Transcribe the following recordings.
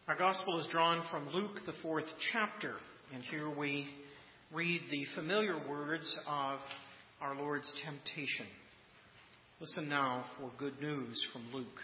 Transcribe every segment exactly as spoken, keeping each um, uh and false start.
Our gospel is drawn from Luke, the fourth chapter, and here we read the familiar words of our Lord's temptation. Listen now for good news from Luke.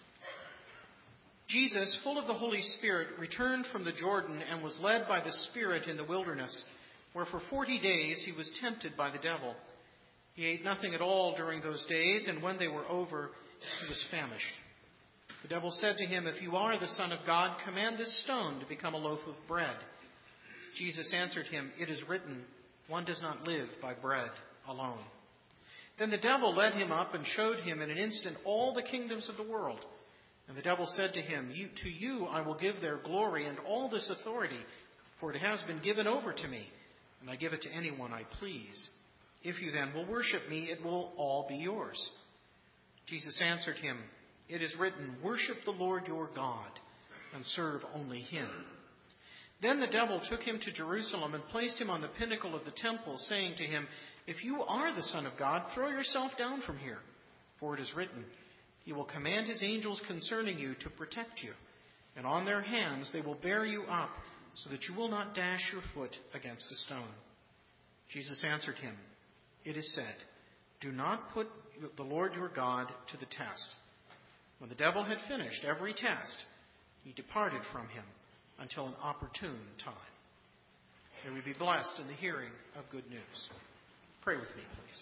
Jesus, full of the Holy Spirit, returned from the Jordan and was led by the Spirit in the wilderness, where for forty days he was tempted by the devil. He ate nothing at all during those days, and when they were over, he was famished. The devil said to him, "If you are the Son of God, command this stone to become a loaf of bread." Jesus answered him, "It is written, one does not live by bread alone." Then the devil led him up and showed him in an instant all the kingdoms of the world. And the devil said to him, you, "To you I will give their glory and all this authority, for it has been given over to me, and I give it to anyone I please. If you then will worship me, it will all be yours." Jesus answered him, "It is written, worship the Lord your God, and serve only him." Then the devil took him to Jerusalem and placed him on the pinnacle of the temple, saying to him, "If you are the Son of God, throw yourself down from here. For it is written, he will command his angels concerning you to protect you, and on their hands they will bear you up, so that you will not dash your foot against a stone." Jesus answered him, "It is said, do not put the Lord your God to the test." When the devil had finished every test, he departed from him until an opportune time. May we be blessed in the hearing of good news. Pray with me, please.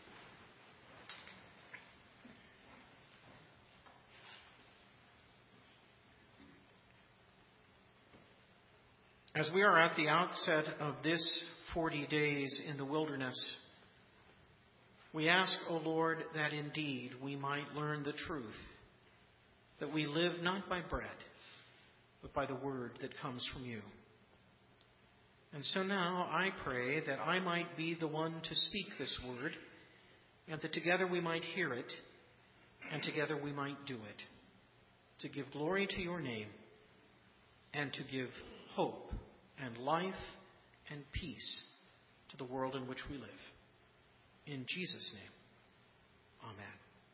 As we are at the outset of this forty days in the wilderness, we ask, O Lord, that indeed we might learn the truth, that we live not by bread, but by the word that comes from you. And so now I pray that I might be the one to speak this word, and that together we might hear it, and together we might do it, to give glory to your name, and to give hope and life and peace to the world in which we live. In Jesus' name, amen.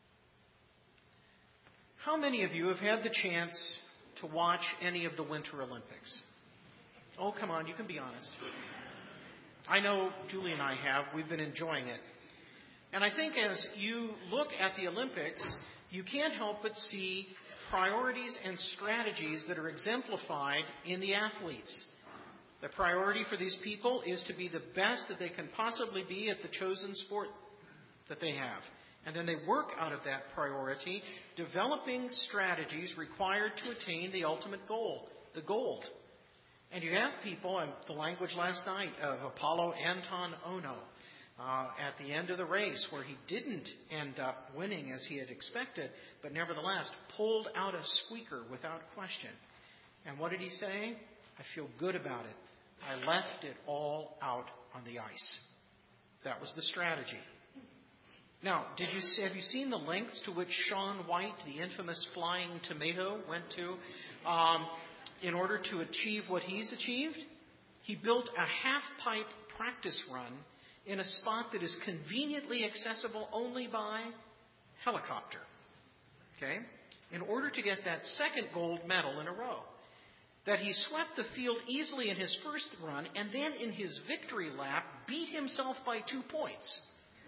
How many of you have had the chance to watch any of the Winter Olympics? Oh, come on, you can be honest. I know Julie and I have. We've been enjoying it. And I think as you look at the Olympics, you can't help but see priorities and strategies that are exemplified in the athletes. The priority for these people is to be the best that they can possibly be at the chosen sport that they have. And then they work out of that priority, developing strategies required to attain the ultimate goal, the gold. And you have people, and the language last night of Apollo Anton Ono, uh, at the end of the race, where he didn't end up winning as he had expected, but nevertheless pulled out a squeaker without question. And what did he say? "I feel good about it. I left it all out on the ice." That was the strategy. Now, did you see, have you seen the lengths to which Shaun White, the infamous flying tomato, went to um, in order to achieve what he's achieved? He built a half-pipe practice run in a spot that is conveniently accessible only by helicopter. Okay? In order to get that second gold medal in a row. That he swept the field easily in his first run, and then in his victory lap beat himself by two points.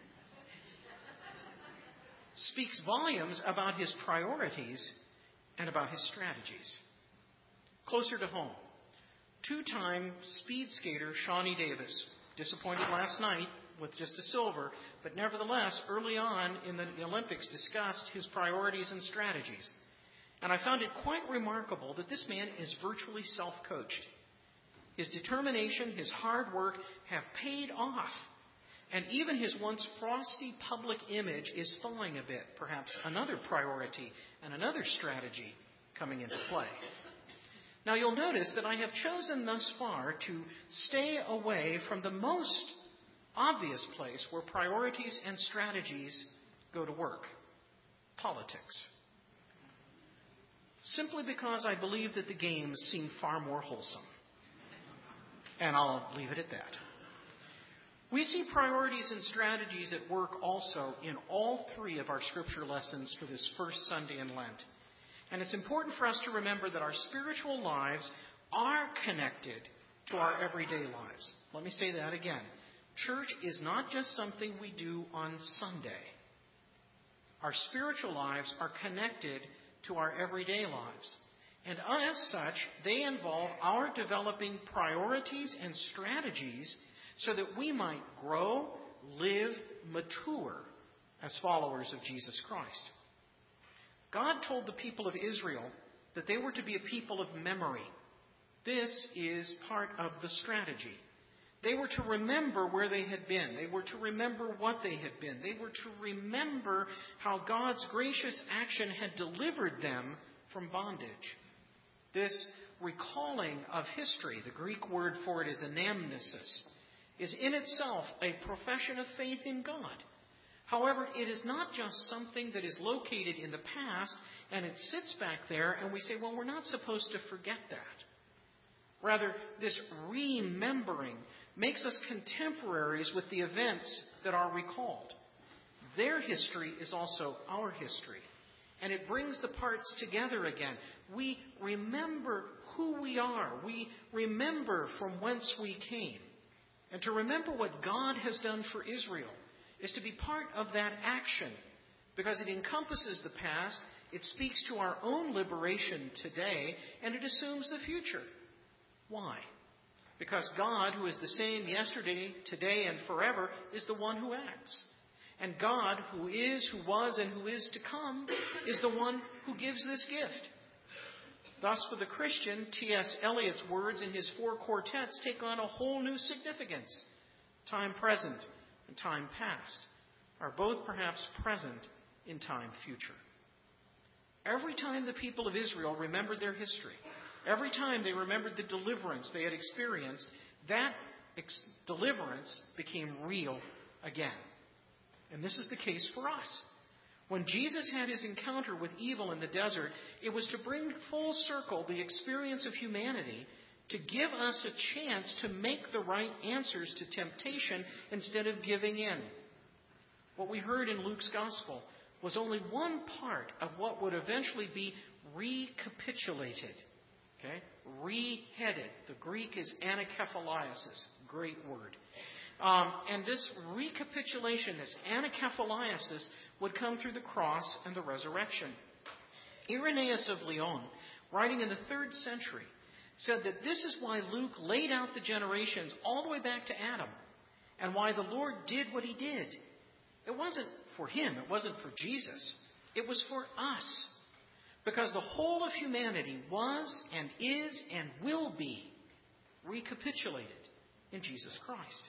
Speaks volumes about his priorities and about his strategies. Closer to home, two-time speed skater Shawnee Davis, disappointed last night with just a silver, but nevertheless, early on in the Olympics, discussed his priorities and strategies. And I found it quite remarkable that this man is virtually self-coached. His determination, his hard work have paid off. And even his once frosty public image is thawing a bit, perhaps another priority and another strategy coming into play. Now you'll notice that I have chosen thus far to stay away from the most obvious place where priorities and strategies go to work: politics. Simply because I believe that the games seem far more wholesome. And I'll leave it at that. We see priorities and strategies at work also in all three of our scripture lessons for this first Sunday in Lent. And it's important for us to remember that our spiritual lives are connected to our everyday lives. Let me say that again. Church is not just something we do on Sunday. Our spiritual lives are connected to our everyday lives. And as such, they involve our developing priorities and strategies so that we might grow, live, mature as followers of Jesus Christ. God told the people of Israel that they were to be a people of memory. This is part of the strategy. They were to remember where they had been. They were to remember what they had been. They were to remember how God's gracious action had delivered them from bondage. This recalling of history, the Greek word for it is anamnesis, is in itself a profession of faith in God. However, it is not just something that is located in the past and it sits back there and we say, well, we're not supposed to forget that. Rather, this remembering makes us contemporaries with the events that are recalled. Their history is also our history. And it brings the parts together again. We remember who we are. We remember from whence we came. And to remember what God has done for Israel is to be part of that action, because it encompasses the past, it speaks to our own liberation today, and it assumes the future. Why? Because God, who is the same yesterday, today, and forever, is the one who acts. And God, who is, who was, and who is to come, is the one who gives this gift. Thus, for the Christian, T S Eliot's words in his four quartets take on a whole new significance. Time present and time past are both perhaps present in time future. Every time the people of Israel remembered their history, every time they remembered the deliverance they had experienced, that ex- deliverance became real again. And this is the case for us. When Jesus had his encounter with evil in the desert, it was to bring full circle the experience of humanity, to give us a chance to make the right answers to temptation instead of giving in. What we heard in Luke's Gospel was only one part of what would eventually be recapitulated. Okay? Reheaded. The Greek is anakephaliasis. Great word. Um, and this recapitulation, this anakephaliasis, would come through the cross and the resurrection. Irenaeus of Lyon, writing in the third century, said that this is why Luke laid out the generations all the way back to Adam, and why the Lord did what he did. It wasn't for him, it wasn't for Jesus, it was for us. Because the whole of humanity was and is and will be recapitulated in Jesus Christ.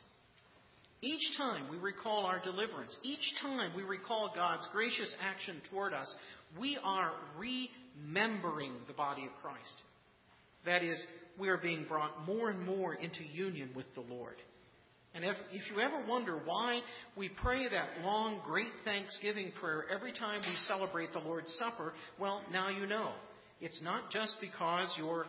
Each time we recall our deliverance, each time we recall God's gracious action toward us, we are remembering the body of Christ. That is, we are being brought more and more into union with the Lord. And if, if you ever wonder why we pray that long, great Thanksgiving prayer every time we celebrate the Lord's Supper, well, now you know. It's not just because your,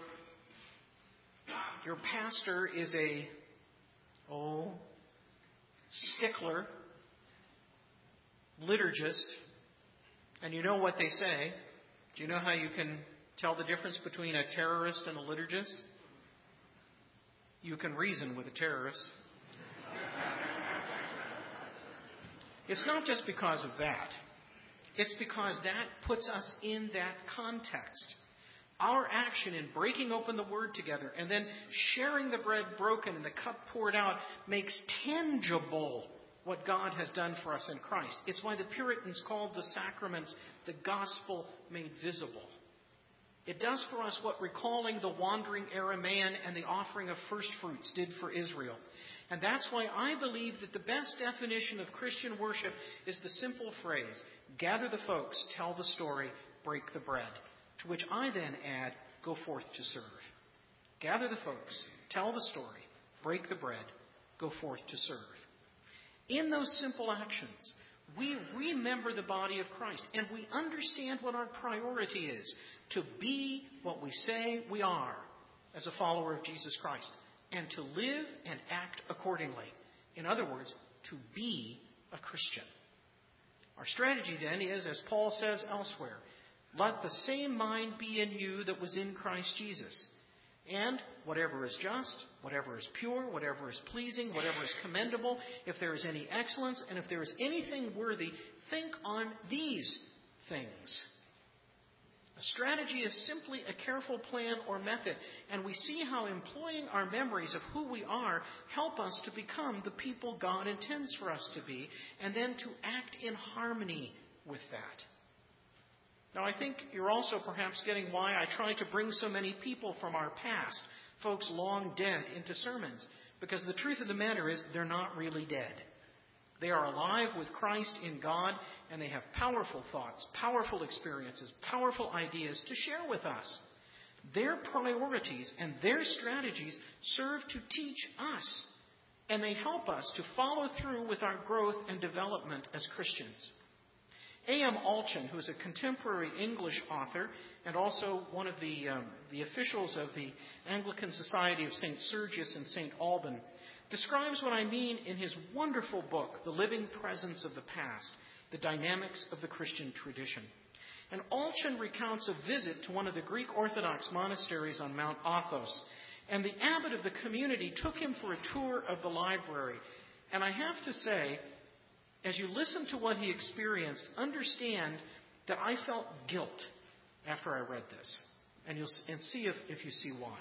your pastor is a, oh, stickler, liturgist, and you know what they say. Do you know how you can tell the difference between a terrorist and a liturgist? You can reason with a terrorist. It's not just because of that. It's because that puts us in that context. Our action in breaking open the Word together and then sharing the bread broken and the cup poured out makes tangible what God has done for us in Christ. It's why the Puritans called the sacraments the gospel made visible. It does for us what recalling the wandering Aramaean and the offering of first fruits did for Israel. And that's why I believe that the best definition of Christian worship is the simple phrase, gather the folks, tell the story, break the bread. To which I then add, go forth to serve. Gather the folks, tell the story, break the bread, go forth to serve. In those simple actions, we remember the body of Christ and we understand what our priority is, to be what we say we are as a follower of Jesus Christ, and to live and act accordingly. In other words, to be a Christian. Our strategy then is, as Paul says elsewhere, Let the same mind be in you that was in Christ Jesus. And whatever is just, whatever is pure, whatever is pleasing, whatever is commendable, if there is any excellence, and if there is anything worthy, think on these things. A strategy is simply a careful plan or method, and we see how employing our memories of who we are help us to become the people God intends for us to be, and then to act in harmony with that. Now, I think you're also perhaps getting why I try to bring so many people from our past, folks long dead, into sermons. Because the truth of the matter is, they're not really dead. They are alive with Christ in God, and they have powerful thoughts, powerful experiences, powerful ideas to share with us. Their priorities and their strategies serve to teach us, and they help us to follow through with our growth and development as Christians. A M Allchin, who is a contemporary English author and also one of the, um, the officials of the Anglican Society of Saint Sergius and Saint Alban, describes what I mean in his wonderful book, The Living Presence of the Past, The Dynamics of the Christian Tradition. And Allchin recounts a visit to one of the Greek Orthodox monasteries on Mount Athos, and the abbot of the community took him for a tour of the library. And I have to say, as you listen to what he experienced, understand that I felt guilt after I read this. And you'll and see if, if you see why.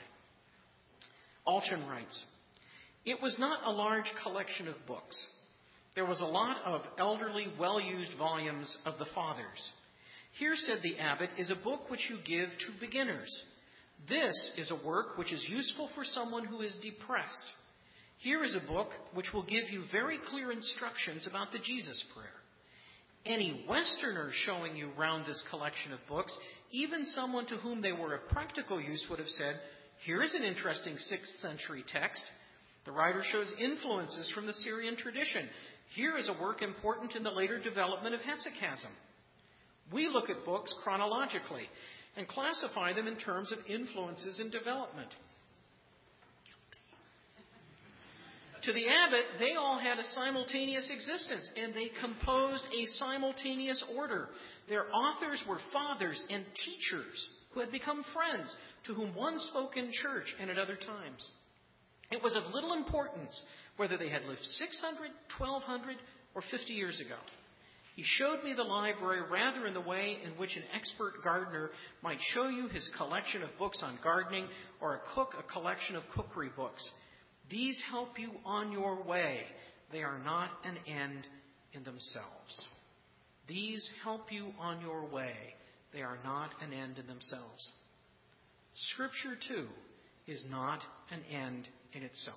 Allchin writes, "It was not a large collection of books. There was a lot of elderly, well-used volumes of the Fathers. Here, said the abbot, is a book which you give to beginners. This is a work which is useful for someone who is depressed. Here is a book which will give you very clear instructions about the Jesus Prayer. Any Westerner showing you round this collection of books, even someone to whom they were of practical use, would have said, here is an interesting sixth century text. The writer shows influences from the Syrian tradition. Here is a work important in the later development of hesychasm. We look at books chronologically and classify them in terms of influences and development. To the abbot, they all had a simultaneous existence, and they composed a simultaneous order. Their authors were fathers and teachers who had become friends, to whom one spoke in church and at other times. It was of little importance whether they had lived six hundred, twelve hundred, or fifty years ago. He showed me the library rather in the way in which an expert gardener might show you his collection of books on gardening, or a cook a collection of cookery books. These help you on your way. They are not an end in themselves. These help you on your way. They are not an end in themselves. Scripture, too, is not an end in itself.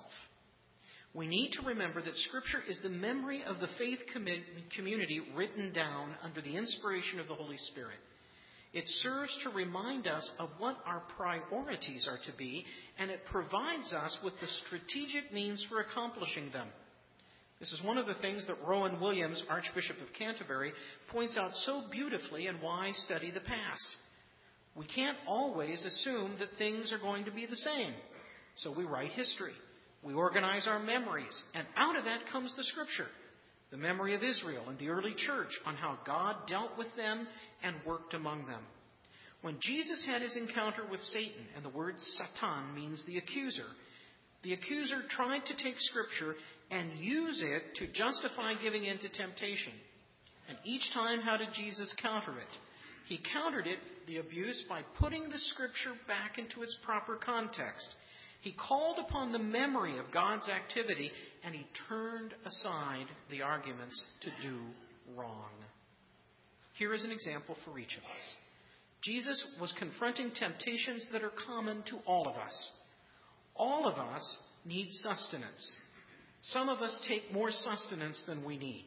We need to remember that Scripture is the memory of the faith community written down under the inspiration of the Holy Spirit. It serves to remind us of what our priorities are to be, and it provides us with the strategic means for accomplishing them. This is one of the things that Rowan Williams, Archbishop of Canterbury, points out so beautifully in Why Study the Past. We can't always assume that things are going to be the same. So we write history. We organize our memories. And out of that comes the Scripture. The memory of Israel and the early church on how God dealt with them and worked among them. When Jesus had his encounter with Satan, and the word Satan means the accuser, the accuser tried to take Scripture and use it to justify giving in to temptation. And each time, how did Jesus counter it? He countered it, the abuse, by putting the Scripture back into its proper context. He called upon the memory of God's activity, and he turned aside the arguments to do wrong. Here is an example for each of us. Jesus was confronting temptations that are common to all of us. All of us need sustenance. Some of us take more sustenance than we need.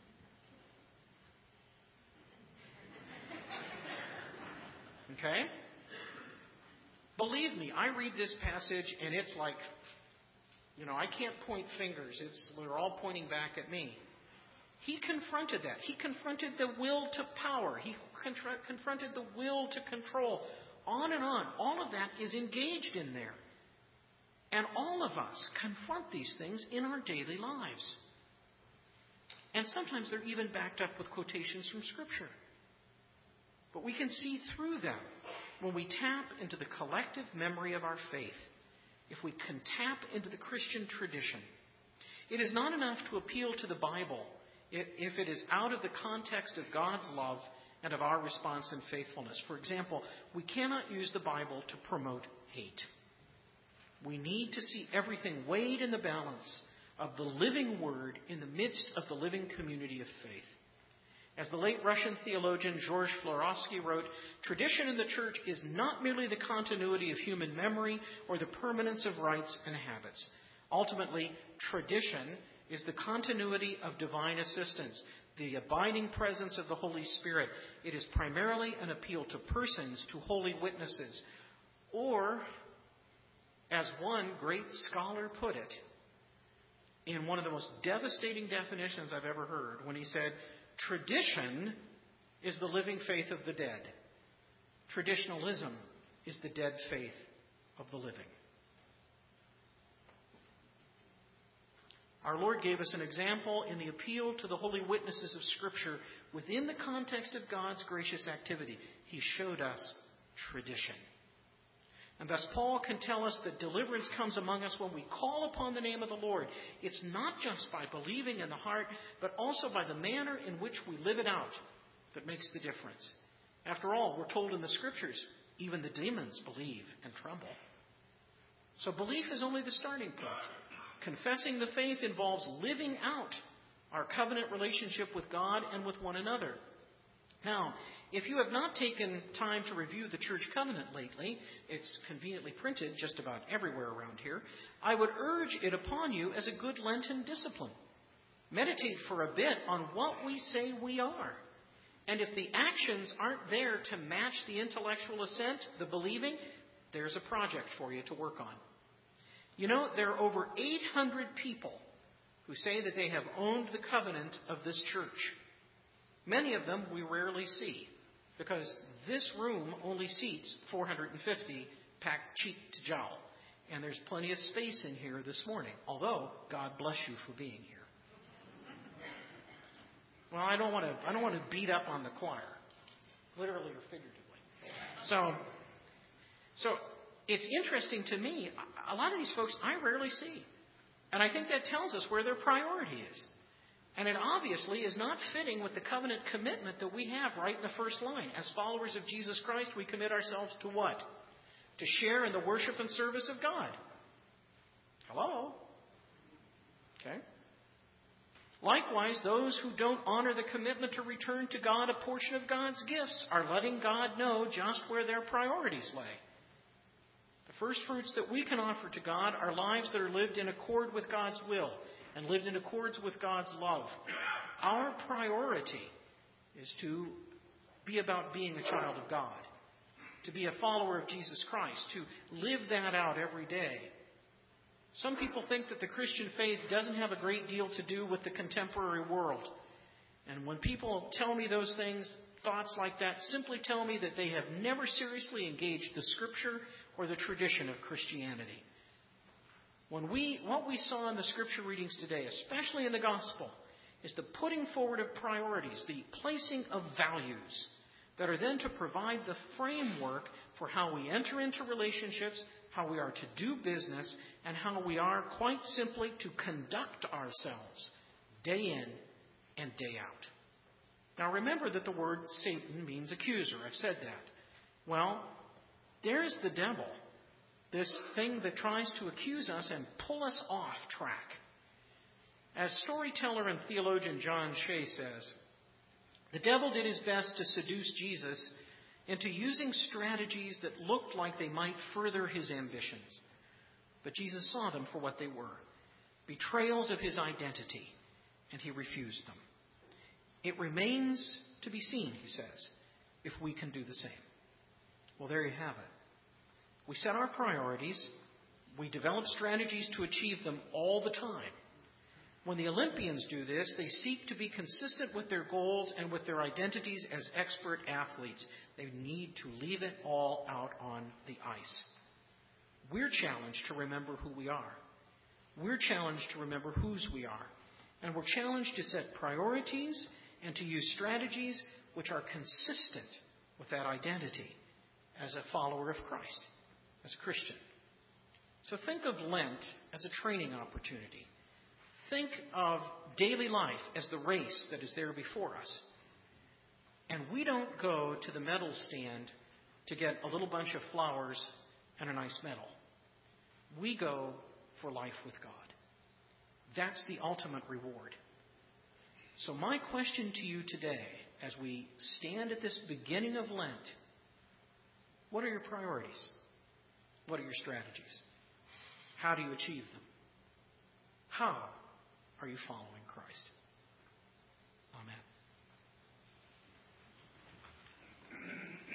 Okay? Believe me, I read this passage and it's like, you know, I can't point fingers. It's they're all pointing back at me. He confronted that. He confronted the will to power. He confr- confronted the will to control. On and on. All of that is engaged in there. And all of us confront these things in our daily lives. And sometimes they're even backed up with quotations from Scripture. But we can see through them when we tap into the collective memory of our faith, if we can tap into the Christian tradition. It is not enough to appeal to the Bible if it is out of the context of God's love and of our response and faithfulness. For example, we cannot use the Bible to promote hate. We need to see everything weighed in the balance of the living Word in the midst of the living community of faith. As the late Russian theologian George Florovsky wrote, tradition in the church is not merely the continuity of human memory or the permanence of rites and habits. Ultimately, tradition is the continuity of divine assistance, the abiding presence of the Holy Spirit. It is primarily an appeal to persons, to holy witnesses. Or, as one great scholar put it, in one of the most devastating definitions I've ever heard, when he said, tradition is the living faith of the dead. Traditionalism is the dead faith of the living. Our Lord gave us an example in the appeal to the holy witnesses of Scripture within the context of God's gracious activity. He showed us tradition. And thus Paul can tell us that deliverance comes among us when we call upon the name of the Lord. It's not just by believing in the heart, but also by the manner in which we live it out that makes the difference. After all, we're told in the Scriptures, even the demons believe and tremble. So belief is only the starting point. Confessing the faith involves living out our covenant relationship with God and with one another. Now, if you have not taken time to review the church covenant lately, it's conveniently printed just about everywhere around here, I would urge it upon you as a good Lenten discipline. Meditate for a bit on what we say we are. And if the actions aren't there to match the intellectual assent, the believing, there's a project for you to work on. You know, there are over eight hundred people who say that they have owned the covenant of this church. Many of them we rarely see, because this room only seats four hundred fifty packed cheek to jowl. And there's plenty of space in here this morning, although God bless you for being here. Well, I don't want to I don't want to beat up on the choir, literally or figuratively. So, so it's interesting to me, a lot of these folks I rarely see. And I think that tells us where their priority is. And it obviously is not fitting with the covenant commitment that we have right in the first line. As followers of Jesus Christ, we commit ourselves to what? To share in the worship and service of God. Hello? Okay. Likewise, those who don't honor the commitment to return to God a portion of God's gifts are letting God know just where their priorities lay. The first fruits that we can offer to God are lives that are lived in accord with God's will and lived in accordance with God's love. Our priority is to be about being a child of God, to be a follower of Jesus Christ, to live that out every day. Some people think that the Christian faith doesn't have a great deal to do with the contemporary world. And when people tell me those things, thoughts like that, simply tell me that they have never seriously engaged the Scripture or the tradition of Christianity. When we, what we saw in the Scripture readings today, especially in the Gospel, is the putting forward of priorities, the placing of values that are then to provide the framework for how we enter into relationships, how we are to do business, and how we are, quite simply, to conduct ourselves day in and day out. Now remember that the word Satan means accuser. I've said that. Well, there's the devil, this thing that tries to accuse us and pull us off track. As storyteller and theologian John Shea says, the devil did his best to seduce Jesus into using strategies that looked like they might further his ambitions. But Jesus saw them for what they were, betrayals of his identity, and he refused them. It remains to be seen, he says, if we can do the same. Well, there you have it. We set our priorities. We develop strategies to achieve them all the time. When the Olympians do this, they seek to be consistent with their goals and with their identities as expert athletes. They need to leave it all out on the ice. We're challenged to remember who we are. We're challenged to remember whose we are. And we're challenged to set priorities and to use strategies which are consistent with that identity as a follower of Christ, as a Christian. So think of Lent as a training opportunity. Think of daily life as the race that is there before us. And we don't go to the medal stand to get a little bunch of flowers and a nice medal. We go for life with God. That's the ultimate reward. So my question to you today, as we stand at this beginning of Lent, what are your priorities? What are your strategies? How do you achieve them? How are you following Christ? Amen.